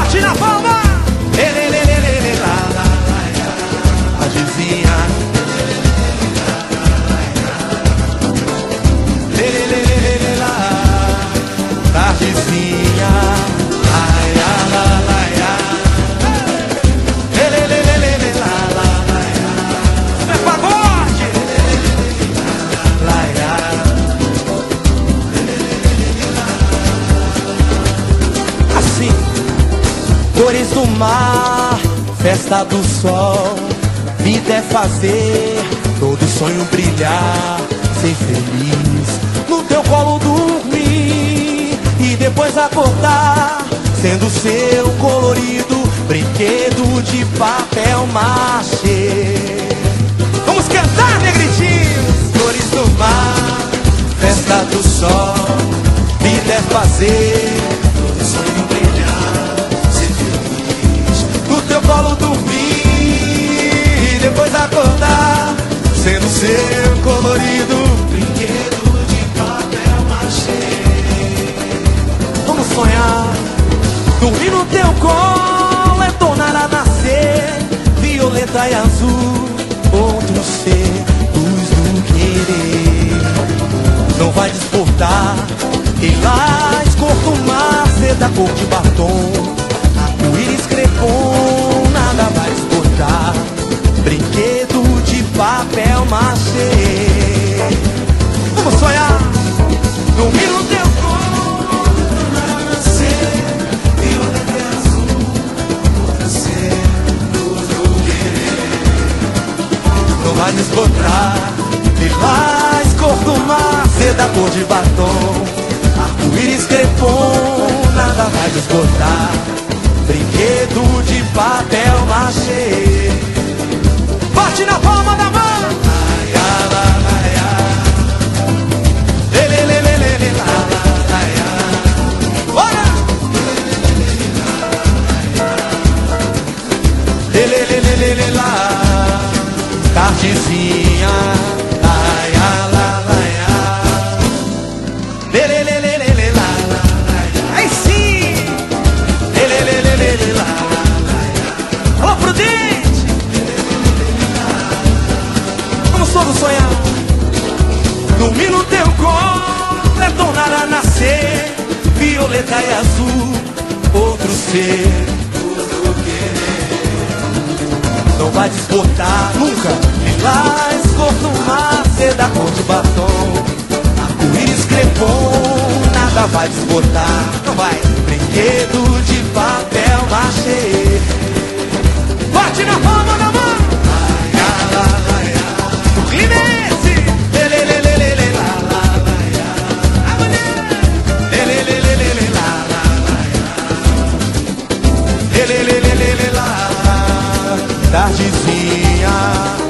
Bate na palma! Tardezinha. Tardezinha. Ai, ai, ai, ai, ai. É pagode! Assim, cores do mar, festa do sol. Vida é fazer todo sonho brilhar, ser feliz, no teu colo dormir e depois acordar, sendo seu colorido brinquedo de papel machê. Vamos cantar, negritinhos! Cores do mar, festa do sol. Vida é fazer todo sonho brilhar, ser feliz, no teu colo dormir, depois acordar, sendo seu colorido brinquedo de papel machê. Vamos sonhar, dormir no teu colo é tornar a nascer violeta e azul, outro ser, luz do querer. Não vai desportar, lilás, cor do mar, seda, cor de batom, arco-íris, crepom, nada vai exportar, brinquedo de papel machê. Vamos sonhar, dormir no teu colo, nascer, violeta e azul, nascer, luz do querer. Não vai desbotar, lilás, cor do mar, seda, cor de batom, arco-íris, crepom, nada vai desbotar, brinquedo de papel machê. Bate na palma da mão! Ai, ai, ai, ai. Lê, lê, lê, lê, lê, lê, lá, lá, ai, ai. Bora! Lê, lê, lê, lê, lê, lê, lá. Tardezinha. Ai, ai, lá, lá, ai. Lê, lê, lê, lê, lê, lê, lá, lá, ai. Aí sim! Lê, lê, lê, lê, lê, lê, lá, lá, ai. Alô, Prudente! Todos sonhar, dormir no teu colo é tornar a nascer violeta e azul, outro ser, tudo querer. Não vai desbotar nunca, lilás, cor do mar, seda, cor de batom, arco-íris, crepom, nada vai desbotar, não vai, brinquedo de papel machê. Bate na palma da mão! Tardezinha.